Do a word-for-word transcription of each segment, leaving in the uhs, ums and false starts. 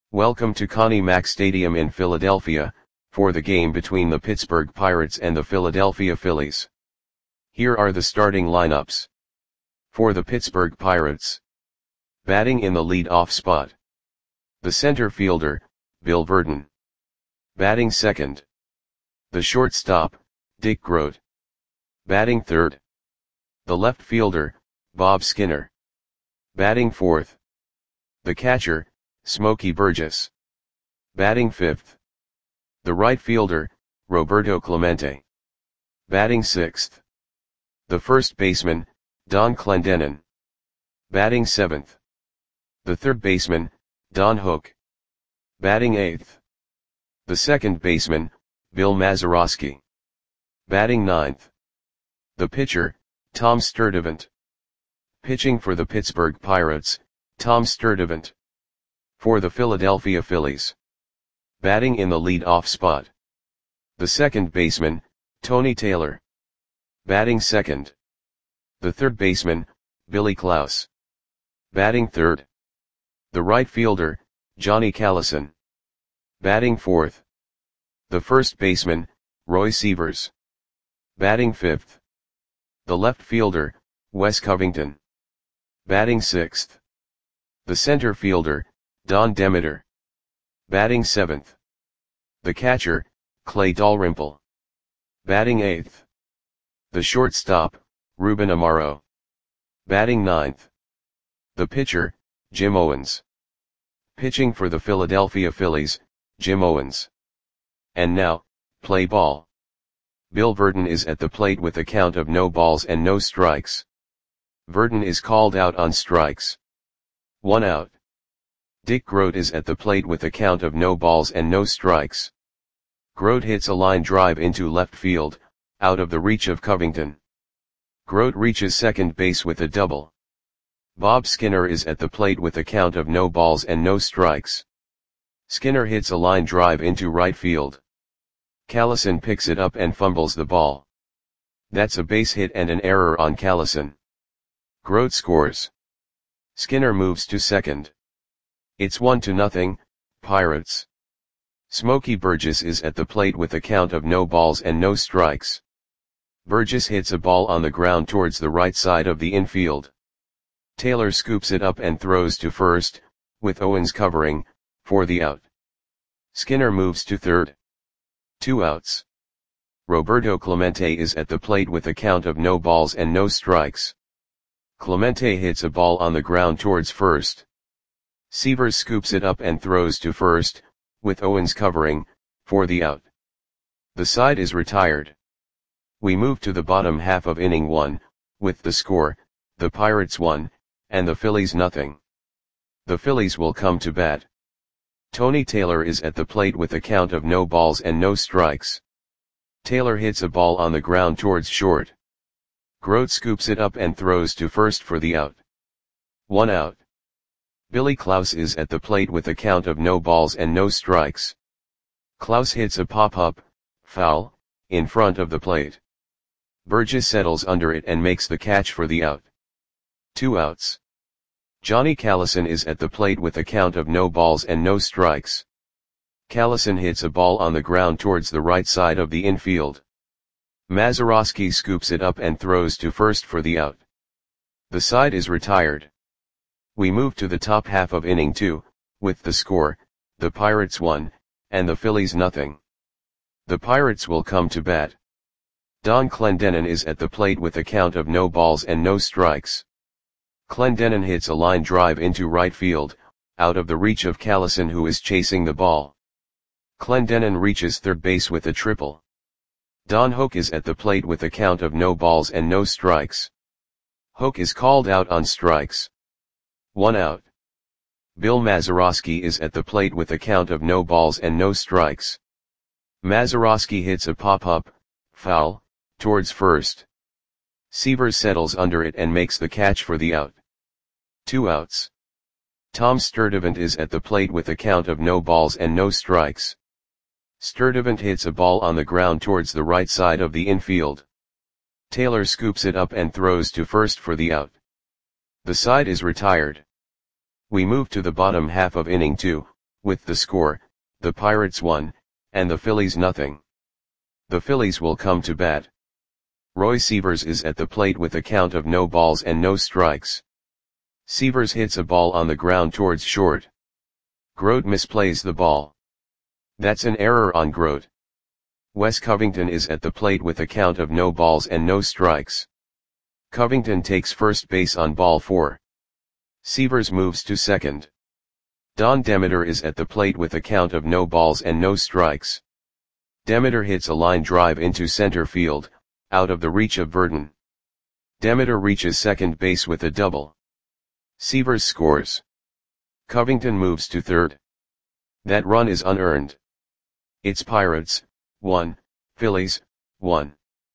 Welcome to Connie Mack Stadium in Philadelphia, for the game between the Pittsburgh Pirates and the Philadelphia Phillies. Here are the starting lineups. For the Pittsburgh Pirates. Batting in the lead-off spot. The center fielder, Bill Virdon. Batting second. The shortstop, Dick Groat. Batting third. The left fielder, Bob Skinner. Batting fourth. The catcher, Smokey Burgess. Batting fifth. The right fielder, Roberto Clemente. Batting sixth. The first baseman, Don Clendenon. Batting seventh. The third baseman, Don Hook. Batting eighth. The second baseman, Bill Mazeroski. Batting ninth. The pitcher, Tom Sturdivant. Pitching for the Pittsburgh Pirates, Tom Sturdivant. For the Philadelphia Phillies. Batting in the lead-off spot. The second baseman, Tony Taylor. Batting second. The third baseman, Billy Klaus. Batting third. The right fielder, Johnny Callison. Batting fourth. The first baseman, Roy Sievers. Batting fifth. The left fielder, Wes Covington. Batting sixth. The center fielder, Don Demeter. Batting seventh. The catcher, Clay Dalrymple. Batting eighth. The shortstop, Ruben Amaro. Batting ninth. The pitcher, Jim Owens. Pitching for the Philadelphia Phillies, Jim Owens. And now, play ball. Bill Virdon is at the plate with a count of no balls and no strikes. Virdon is called out on strikes. One out. Dick Groat is at the plate with a count of no balls and no strikes. Groat hits a line drive into left field, out of the reach of Covington. Groat reaches second base with a double. Bob Skinner is at the plate with a count of no balls and no strikes. Skinner hits a line drive into right field. Callison picks it up and fumbles the ball. That's a base hit and an error on Callison. Groat scores. Skinner moves to second. It's one to nothing, Pirates. Smokey Burgess is at the plate with a count of no balls and no strikes. Burgess hits a ball on the ground towards the right side of the infield. Taylor scoops it up and throws to first, with Owens covering, for the out. Skinner moves to third. Two outs. Roberto Clemente is at the plate with a count of no balls and no strikes. Clemente hits a ball on the ground towards first. Sievers scoops it up and throws to first, with Owens covering, for the out. The side is retired. We move to the bottom half of inning one, with the score, the Pirates one, and the Phillies nothing. The Phillies will come to bat. Tony Taylor is at the plate with a count of no balls and no strikes. Taylor hits a ball on the ground towards short. Groat scoops it up and throws to first for the out. One out. Billy Klaus is at the plate with a count of no balls and no strikes. Klaus hits a pop-up, foul, in front of the plate. Burgess settles under it and makes the catch for the out. Two outs. Johnny Callison is at the plate with a count of no balls and no strikes. Callison hits a ball on the ground towards the right side of the infield. Mazeroski scoops it up and throws to first for the out. The side is retired. We move to the top half of inning two, with the score, the Pirates one, and the Phillies nothing. The Pirates will come to bat. Don Clendenon is at the plate with a count of no balls and no strikes. Clendenon hits a line drive into right field, out of the reach of Callison who is chasing the ball. Clendenon reaches third base with a triple. Don Hook is at the plate with a count of no balls and no strikes. Hook is called out on strikes. One out. Bill Mazeroski is at the plate with a count of no balls and no strikes. Mazeroski hits a pop-up, foul, towards first. Sievers settles under it and makes the catch for the out. Two outs. Tom Sturdivant is at the plate with a count of no balls and no strikes. Sturdivant hits a ball on the ground towards the right side of the infield. Taylor scoops it up and throws to first for the out. The side is retired. We move to the bottom half of inning two, with the score, the Pirates one, and the Phillies nothing. The Phillies will come to bat. Roy Sievers is at the plate with a count of no balls and no strikes. Sievers hits a ball on the ground towards short. Grote misplays the ball. That's an error on Grote. Wes Covington is at the plate with a count of no balls and no strikes. Covington takes first base on ball four. Sievers moves to second. Don Demeter is at the plate with a count of no balls and no strikes. Demeter hits a line drive into center field, out of the reach of Verdon. Demeter reaches second base with a double. Sievers scores. Covington moves to third. That run is unearned. It's Pirates, one, Phillies, one.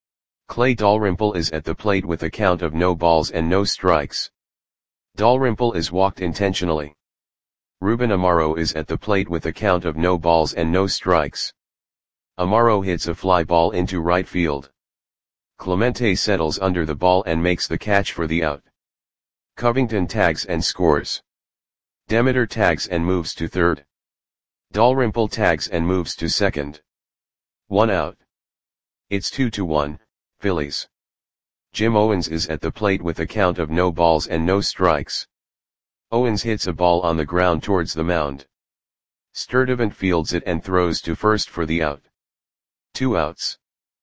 Clay Dalrymple is at the plate with a count of no balls and no strikes. Dalrymple is walked intentionally. Ruben Amaro is at the plate with a count of no balls and no strikes. Amaro hits a fly ball into right field. Clemente settles under the ball and makes the catch for the out. Covington tags and scores. Demeter tags and moves to third. Dalrymple tags and moves to second. One out. It's two to one, Phillies. Jim Owens is at the plate with a count of no balls and no strikes. Owens hits a ball on the ground towards the mound. Sturdivant fields it and throws to first for the out. Two outs.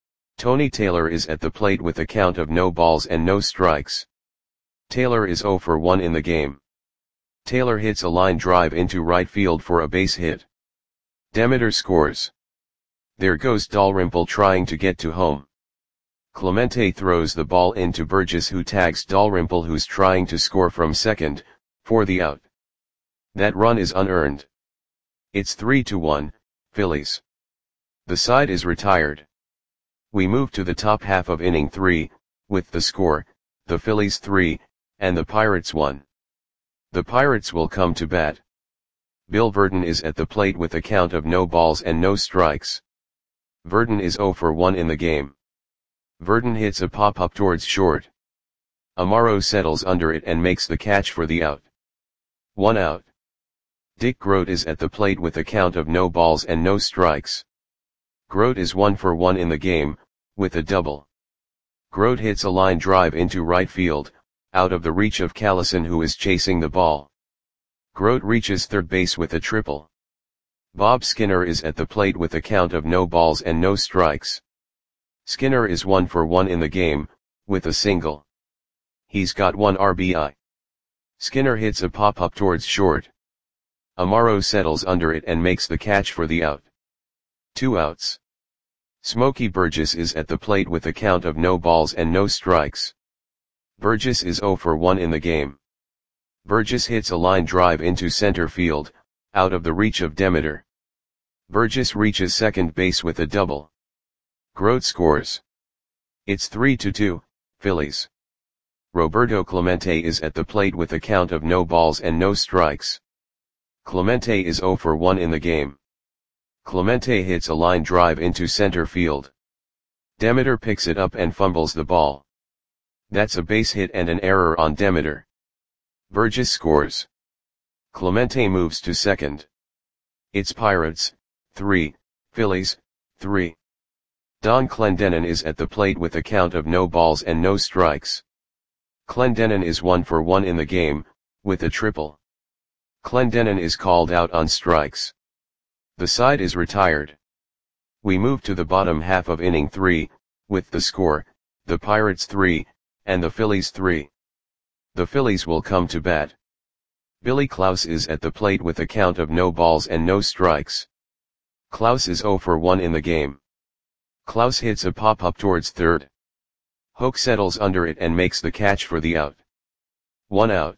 Tony Taylor is at the plate with a count of no balls and no strikes. Taylor is zero for one in the game. Taylor hits a line drive into right field for a base hit. Demeter scores. There goes Dalrymple trying to get to home. Clemente throws the ball into Burgess, who tags Dalrymple, who's trying to score from second, for the out. That run is unearned. It's three to one, Phillies. The side is retired. We move to the top half of inning three, with the score, the Phillies three, and the Pirates one. The Pirates will come to bat. Bill Verdon is at the plate with a count of no balls and no strikes. Verdon is zero for one in the game. Verdon hits a pop-up towards short. Amaro settles under it and makes the catch for the out. One out. Dick Grote is at the plate with a count of no balls and no strikes. Grote is one for one in the game, with a double. Grote hits a line drive into right field, out of the reach of Callison, who is chasing the ball. Grote reaches third base with a triple. Bob Skinner is at the plate with a count of no balls and no strikes. Skinner is one for one in the game, with a single. He's got one R B I. Skinner hits a pop-up towards short. Amaro settles under it and makes the catch for the out. Two outs. Smokey Burgess is at the plate with a count of no balls and no strikes. Burgess is zero for one in the game. Burgess hits a line drive into center field, out of the reach of Demeter. Burgess reaches second base with a double. Grote scores. It's three to two, Phillies. Roberto Clemente is at the plate with a count of no balls and no strikes. Clemente is zero for one in the game. Clemente hits a line drive into center field. Demeter picks it up and fumbles the ball. That's a base hit and an error on Demeter. Burgess scores. Clemente moves to second. It's Pirates, three, Phillies, three. Don Clendenon is at the plate with a count of no balls and no strikes. Clendenon is one for one in the game, with a triple. Clendenon is called out on strikes. The side is retired. We move to the bottom half of inning three, with the score, the Pirates three, and the Phillies three. The Phillies will come to bat. Billy Klaus is at the plate with a count of no balls and no strikes. Klaus is zero for one in the game. Klaus hits a pop-up towards third. Hoke settles under it and makes the catch for the out. One out.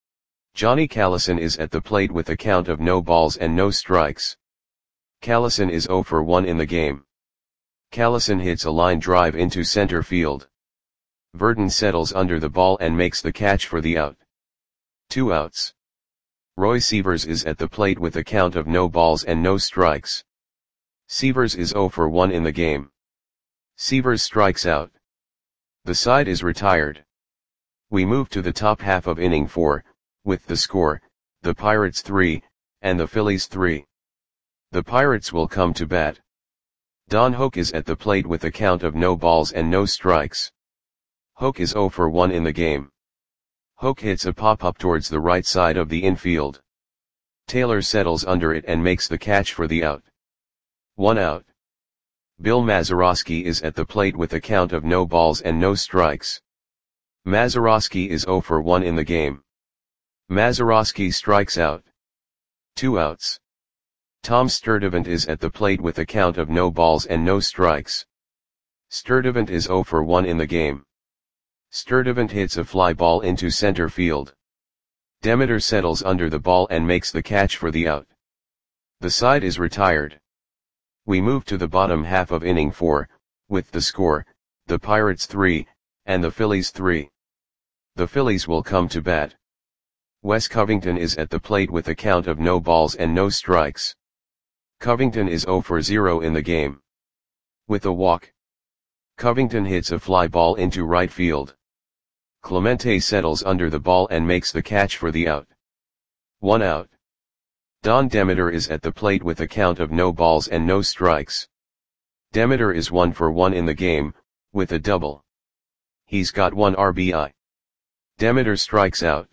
Johnny Callison is at the plate with a count of no balls and no strikes. Callison is zero for one in the game. Callison hits a line drive into center field. Verdon settles under the ball and makes the catch for the out. Two outs. Roy Sievers is at the plate with a count of no balls and no strikes. Sievers is zero for one in the game. Sievers strikes out. The side is retired. We move to the top half of inning four, with the score, the Pirates three, and the Phillies three. The Pirates will come to bat. Don Hoak is at the plate with a count of no balls and no strikes. Hoak is oh for one in the game. Hoak hits a pop-up towards the right side of the infield. Taylor settles under it and makes the catch for the out. One out. Bill Mazeroski is at the plate with a count of no balls and no strikes. Mazeroski is oh for one in the game. Mazeroski strikes out. Two outs. Tom Sturdivant is at the plate with a count of no balls and no strikes. Sturdivant is oh for one in the game. Sturdivant hits a fly ball into center field. Demeter settles under the ball and makes the catch for the out. The side is retired. We move to the bottom half of inning four, with the score, the Pirates three, and the Phillies three. The Phillies will come to bat. Wes Covington is at the plate with a count of no balls and no strikes. Covington is oh for zero in the game. With a walk, Covington hits a fly ball into right field. Clemente settles under the ball and makes the catch for the out. One out. Don Demeter is at the plate with a count of no balls and no strikes. Demeter is one for one in the game, with a double. He's got one R B I. Demeter strikes out.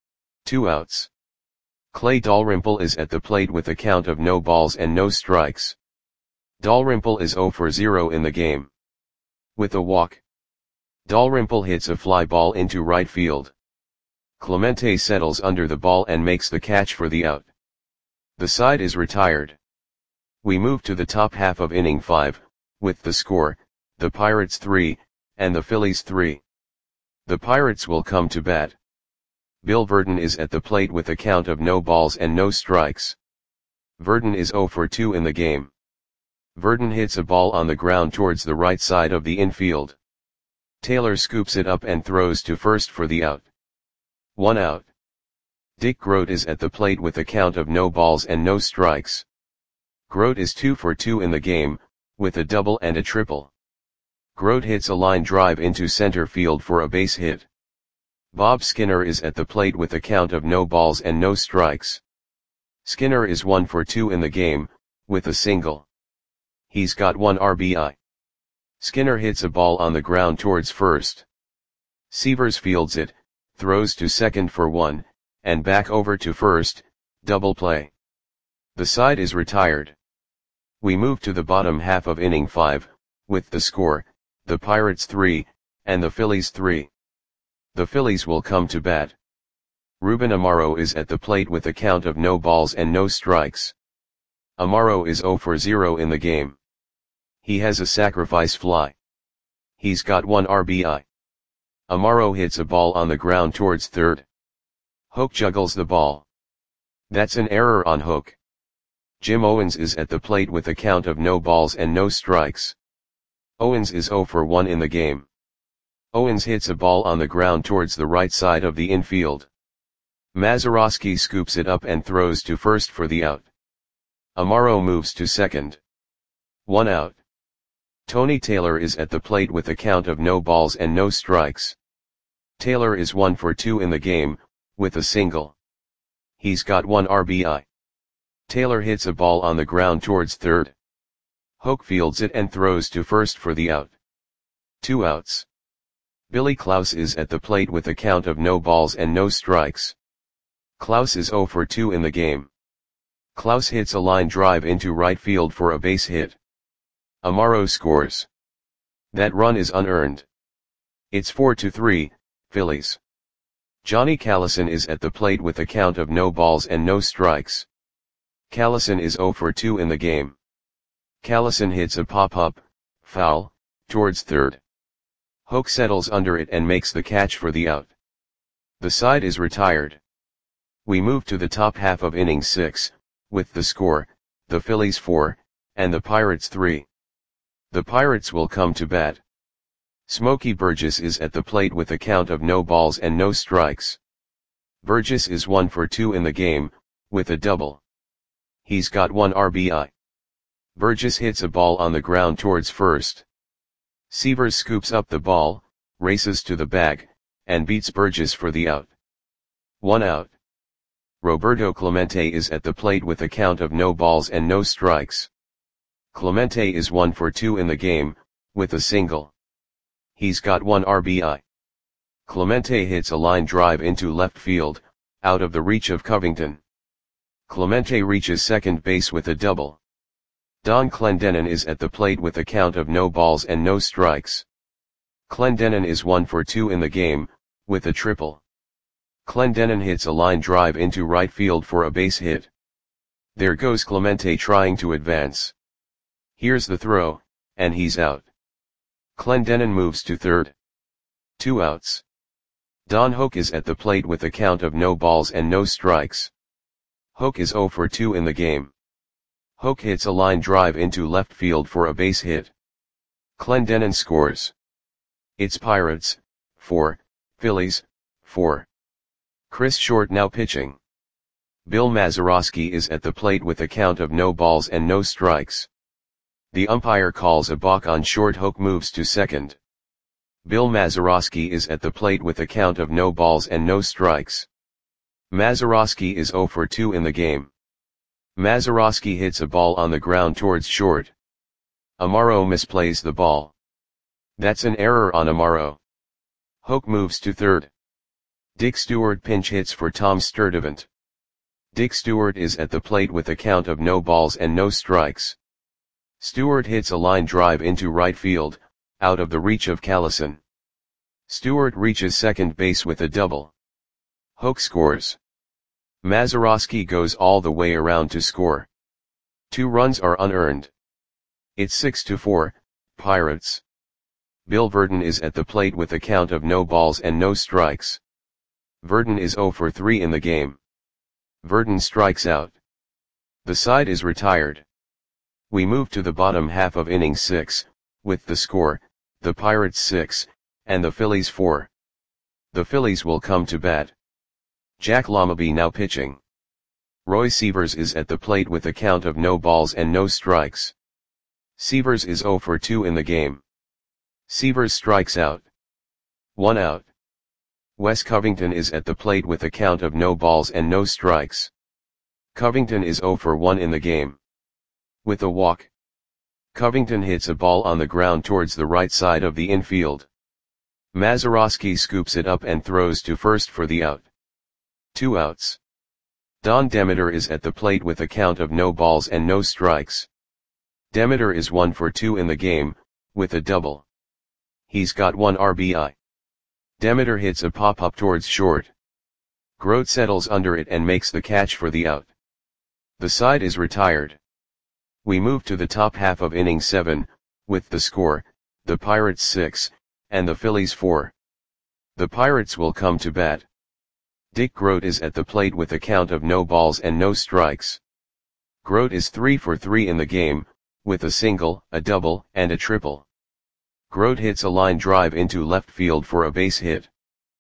Two outs. Clay Dalrymple is at the plate with a count of no balls and no strikes. Dalrymple is oh for zero in the game. With a walk, Dalrymple hits a fly ball into right field. Clemente settles under the ball and makes the catch for the out. The side is retired. We move to the top half of inning five, with the score, the Pirates three, and the Phillies three. The Pirates will come to bat. Bill Verdon is at the plate with a count of no balls and no strikes. Verdon is oh for two in the game. Verdon hits a ball on the ground towards the right side of the infield. Taylor scoops it up and throws to first for the out. One out. Dick Grote is at the plate with a count of no balls and no strikes. Grote is two for two in the game, with a double and a triple. Grote hits a line drive into center field for a base hit. Bob Skinner is at the plate with a count of no balls and no strikes. Skinner is one for two in the game, with a single. He's got one R B I. Skinner hits a ball on the ground towards first. Severs fields it, throws to second for one, and back over to first, double play. The side is retired. We move to the bottom half of inning five, with the score, the Pirates three, and the Phillies three. The Phillies will come to bat. Ruben Amaro is at the plate with a count of no balls and no strikes. Amaro is oh for zero in the game. He has a sacrifice fly. He's got one R B I. Amaro hits a ball on the ground towards third. Hoak juggles the ball. That's an error on Hoak. Jim Owens is at the plate with a count of no balls and no strikes. Owens is oh for one in the game. Owens hits a ball on the ground towards the right side of the infield. Mazeroski scoops it up and throws to first for the out. Amaro moves to second. One out. Tony Taylor is at the plate with a count of no balls and no strikes. Taylor is one for two in the game, with a single. He's got one R B I. Taylor hits a ball on the ground towards third. Hoak fields it and throws to first for the out. Two outs. Billy Klaus is at the plate with a count of no balls and no strikes. Klaus is oh for two in the game. Klaus hits a line drive into right field for a base hit. Amaro scores. That run is unearned. It's four to three, Phillies. Johnny Callison is at the plate with a count of no balls and no strikes. Callison is oh for two in the game. Callison hits a pop-up, foul, towards third. Hoak settles under it and makes the catch for the out. The side is retired. We move to the top half of inning six, with the score, the Phillies four, and the Pirates three. The Pirates will come to bat. Smokey Burgess is at the plate with a count of no balls and no strikes. Burgess is one for two in the game, with a double. He's got one R B I. Burgess hits a ball on the ground towards first. Severs scoops up the ball, races to the bag, and beats Burgess for the out. One out. Roberto Clemente is at the plate with a count of no balls and no strikes. Clemente is one for two in the game, with a single. He's got one R B I. Clemente hits a line drive into left field, out of the reach of Covington. Clemente reaches second base with a double. Don Clendenon is at the plate with a count of no balls and no strikes. Clendenon is one for two in the game, with a triple. Clendenon hits a line drive into right field for a base hit. There goes Clemente trying to advance. Here's the throw, and he's out. Clendenon moves to third. Two outs. Don Hoak is at the plate with a count of no balls and no strikes. Hoak is zero for two in the game. Hoak hits a line drive into left field for a base hit. Clendenon scores. It's Pirates, four, Phillies, four. Chris Short now pitching. Bill Mazeroski is at the plate with a count of no balls and no strikes. The umpire calls a balk on Short. Hoak moves to second. Bill Mazeroski is at the plate with a count of no balls and no strikes. Mazeroski is zero for two in the game. Mazeroski hits a ball on the ground towards Short. Amaro misplays the ball. That's an error on Amaro. Hoak moves to third. Dick Stewart pinch hits for Tom Sturdivant. Dick Stewart is at the plate with a count of no balls and no strikes. Stewart hits a line drive into right field, out of the reach of Callison. Stewart reaches second base with a double. Hoak scores. Mazeroski goes all the way around to score. Two runs are unearned. It's six to four, Pirates. Bill Verdon is at the plate with a count of no balls and no strikes. Verdon is zero for three in the game. Verdon strikes out. The side is retired. We move to the bottom half of inning six, with the score, the Pirates six, and the Phillies four. The Phillies will come to bat. Jack Lamaby now pitching. Roy Sievers is at the plate with a count of no balls and no strikes. Sievers is zero for two in the game. Sievers strikes out. One out. Wes Covington is at the plate with a count of no balls and no strikes. Covington is zero for one in the game. With a walk. Covington hits a ball on the ground towards the right side of the infield. Mazeroski scoops it up and throws to first for the out. Two outs. Don Demeter is at the plate with a count of no balls and no strikes. Demeter is one for two in the game, with a double. He's got one R B I. Demeter hits a pop-up towards Short. Grote settles under it and makes the catch for the out. The side is retired. We move to the top half of inning seven, with the score, the Pirates six, and the Phillies four. The Pirates will come to bat. Dick Grote is at the plate with a count of no balls and no strikes. Grote is three for three in the game, with a single, a double, and a triple. Grote hits a line drive into left field for a base hit.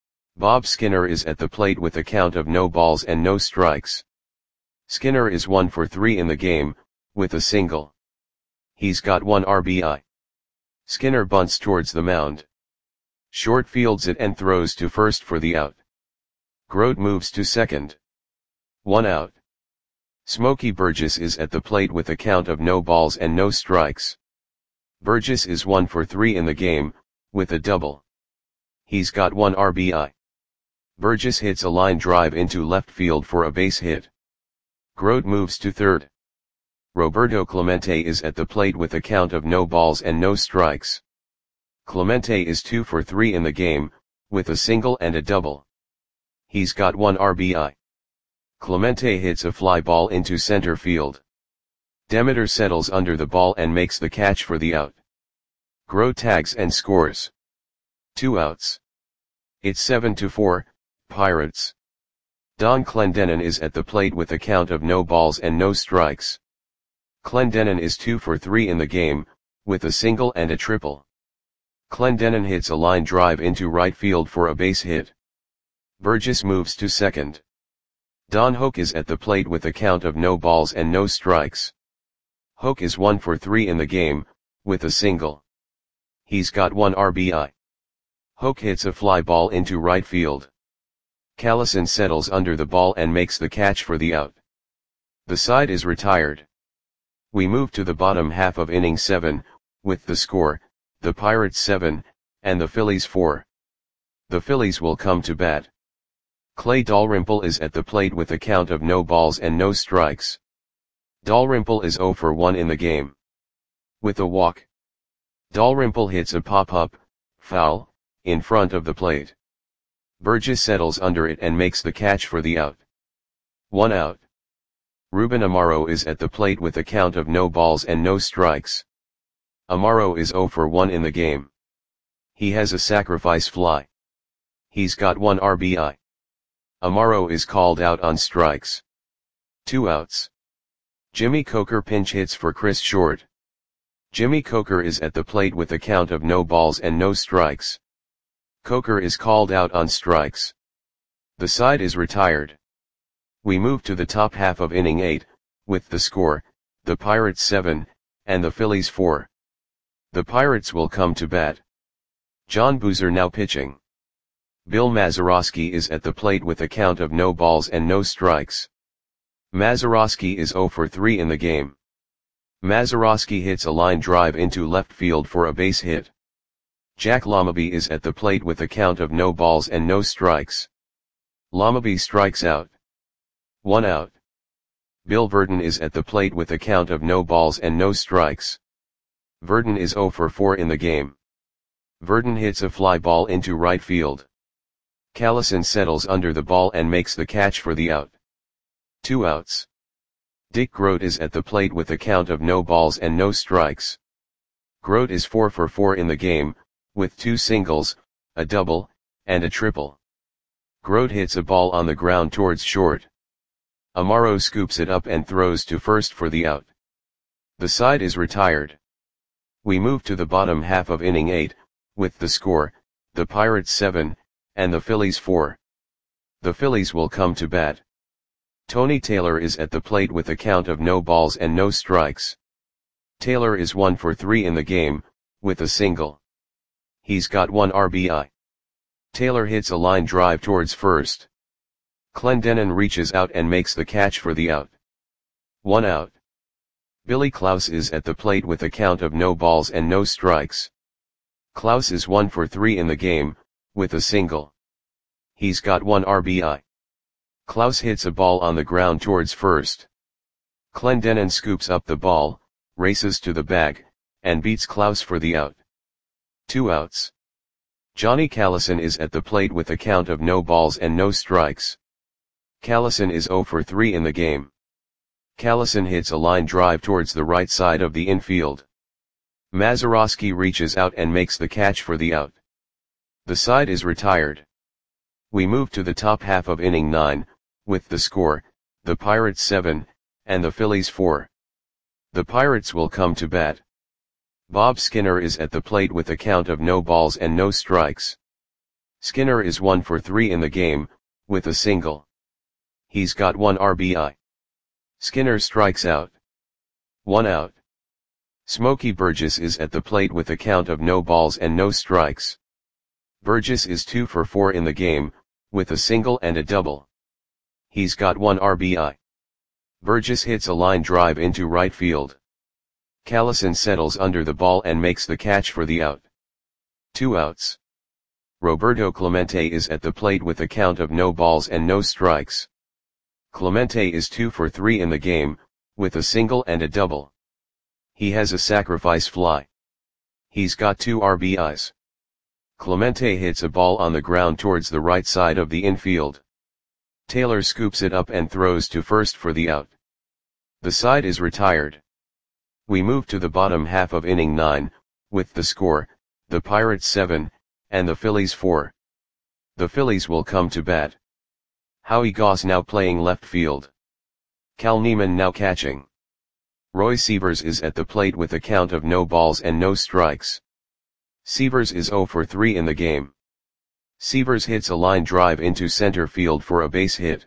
Bob Skinner is at the plate with a count of no balls and no strikes. Skinner is one for three in the game, with a single. He's got one R B I. Skinner bunts towards the mound. Short fields it and throws to first for the out. Grote moves to second. One out. Smokey Burgess is at the plate with a count of no balls and no strikes. Burgess is one for three in the game, with a double. He's got one R B I. Burgess hits a line drive into left field for a base hit. Grote moves to third. Roberto Clemente is at the plate with a count of no balls and no strikes. Clemente is two for three in the game, with a single and a double. He's got one R B I. Clemente hits a fly ball into center field. Demeter settles under the ball and makes the catch for the out. Grote tags and scores. Two outs. It's seven to four, Pirates. Don Clendenon is at the plate with a count of no balls and no strikes. Clendenon is two for three in the game, with a single and a triple. Clendenon hits a line drive into right field for a base hit. Burgess moves to second. Don Hoak is at the plate with a count of no balls and no strikes. Hoak is one for three in the game, with a single. He's got one R B I. Hoak hits a fly ball into right field. Callison settles under the ball and makes the catch for the out. The side is retired. We move to the bottom half of inning seven, with the score, the Pirates seven, and the Phillies four. The Phillies will come to bat. Clay Dalrymple is at the plate with a count of no balls and no strikes. Dalrymple is oh for one in the game. With a walk, Dalrymple hits a pop-up, foul, in front of the plate. Burgess settles under it and makes the catch for the out. One out. Ruben Amaro is at the plate with a count of no balls and no strikes. Amaro is oh for one in the game. He has a sacrifice fly. He's got one R B I. Amaro is called out on strikes. Two outs. Jimmy Coker pinch hits for Chris Short. Jimmy Coker is at the plate with a count of no balls and no strikes. Coker is called out on strikes. The side is retired. We move to the top half of inning eight, with the score, the Pirates seven, and the Phillies four. The Pirates will come to bat. John Boozer now pitching. Bill Mazeroski is at the plate with a count of no balls and no strikes. Mazeroski is oh for three in the game. Mazeroski hits a line drive into left field for a base hit. Jack Lamaby is at the plate with a count of no balls and no strikes. Lamaby strikes out. One out. Bill Verdon is at the plate with a count of no balls and no strikes. Verdon is oh for four in the game. Verdon hits a fly ball into right field. Callison settles under the ball and makes the catch for the out. Two outs. Dick Groat is at the plate with a count of no balls and no strikes. Groat is four for four in the game, with two singles, a double, and a triple. Groat hits a ball on the ground towards short. Amaro scoops it up and throws to first for the out. The side is retired. We move to the bottom half of inning eight, with the score, the Pirates seven, and the Phillies four. The Phillies will come to bat. Tony Taylor is at the plate with a count of no balls and no strikes. Taylor is one for three in the game, with a single. He's got one R B I. Taylor hits a line drive towards first. Clendenon reaches out and makes the catch for the out. One out. Billy Klaus is at the plate with a count of no balls and no strikes. Klaus is one for three in the game, with a single. He's got one R B I. Klaus hits a ball on the ground towards first. Clendenon scoops up the ball, races to the bag, and beats Klaus for the out. Two outs. Johnny Callison is at the plate with a count of no balls and no strikes. Callison is oh for three in the game. Callison hits a line drive towards the right side of the infield. Mazeroski reaches out and makes the catch for the out. The side is retired. We move to the top half of inning nine, with the score, the Pirates seven, and the Phillies four. The Pirates will come to bat. Bob Skinner is at the plate with a count of no balls and no strikes. Skinner is one for three in the game, with a single. He's got one R B I. Skinner strikes out. One out. Smokey Burgess is at the plate with a count of no balls and no strikes. Burgess is two for four in the game, with a single and a double. He's got one R B I. Burgess hits a line drive into right field. Callison settles under the ball and makes the catch for the out. Two outs. Roberto Clemente is at the plate with a count of no balls and no strikes. Clemente is two for three in the game, with a single and a double. He has a sacrifice fly. He's got two R B Is. Clemente hits a ball on the ground towards the right side of the infield. Taylor scoops it up and throws to first for the out. The side is retired. We move to the bottom half of inning nine, with the score, the Pirates seven, and the Phillies four. The Phillies will come to bat. Howie Goss now playing left field. Cal Neiman now catching. Roy Sievers is at the plate with a count of no balls and no strikes. Sievers is oh for three in the game. Sievers hits a line drive into center field for a base hit.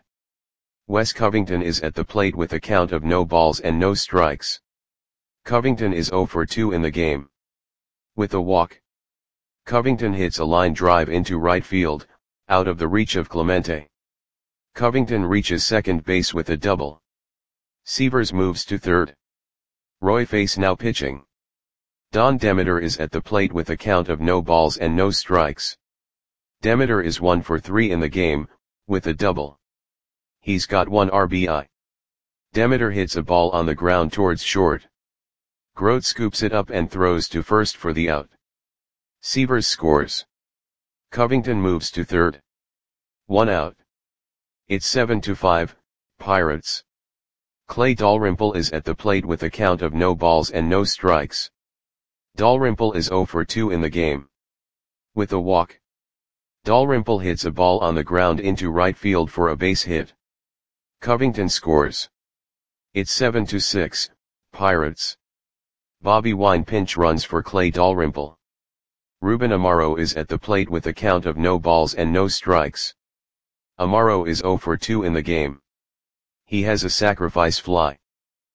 Wes Covington is at the plate with a count of no balls and no strikes. Covington is oh for two in the game. With a walk, Covington hits a line drive into right field, out of the reach of Clemente. Covington reaches second base with a double. Sievers moves to third. Roy Face now pitching. Don Demeter is at the plate with a count of no balls and no strikes. Demeter is one for three in the game, with a double. He's got one R B I. Demeter hits a ball on the ground towards short. Grote scoops it up and throws to first for the out. Sievers scores. Covington moves to third. One out. It's seven to five, Pirates. Clay Dalrymple is at the plate with a count of no balls and no strikes. Dalrymple is zero for two in the game. With a walk. Dalrymple hits a ball on the ground into right field for a base hit. Covington scores. It's seven to six, Pirates. Bobby Wine pinch runs for Clay Dalrymple. Ruben Amaro is at the plate with a count of no balls and no strikes. Amaro is zero for two in the game. He has a sacrifice fly.